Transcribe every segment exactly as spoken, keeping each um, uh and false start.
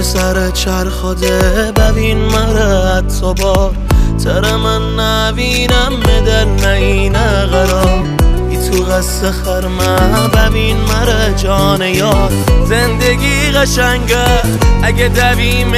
سر چرخاده ببین مرا حتی بار تر من نبینم مدل نینه قرار ای تو قصه خرمه ببین مرا جان یار زندگی قشنگه اگه دویم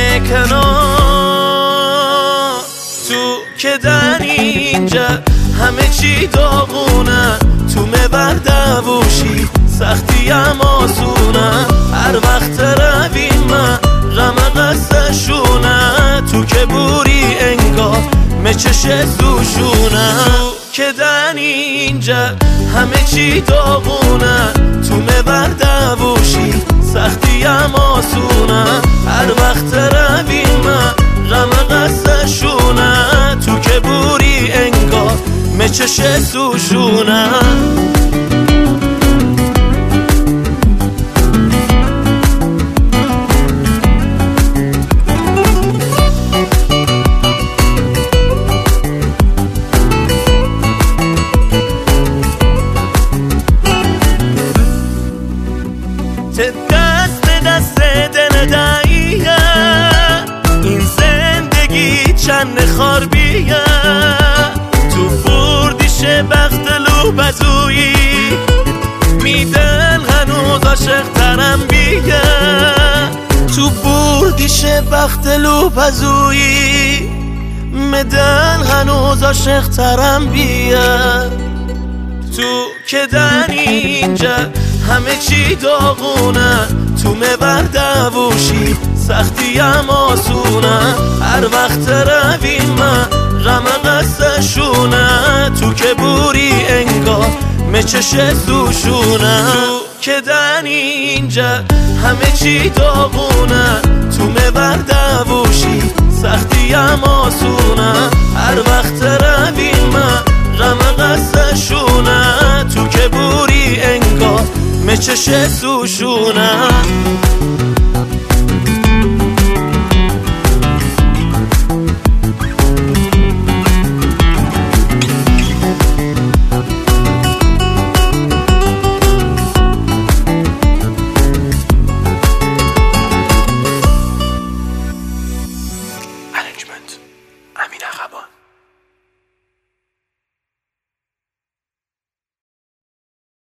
کنار تو که در اینجا همه چی داغونه تو مبر دووشی سختی هم آسونه هر وقت رویم من غم قصدشونه تو که بوری انگار مچش سوشونه تو که در اینجا همه چی داغونه تو مبر دووشی سختی هم آسونه هر وقت رویم من غم قصدشونه تو که بوری انگار مچش سوشونه دست به دست دل دعیه این زندگی چند خاربیه تو بردیش بخت لو بزویی میدن هنوز عاشق ترم بیه تو بردیش بخت لو بزویی میدن هنوز عاشق ترم بیه تو که در اینجا همه چی داغونه تو مبر دووشی سختی هم آسونه هر وقت رویم من غم قصدشونه تو که بوری انگار مچش سوشونه تو که در اینجا همه چی داغونه تو مبر دووشی سختی هم آسونه هر وقت رویم من غم قصدشونه تو که بوری انگار مچش سوشونه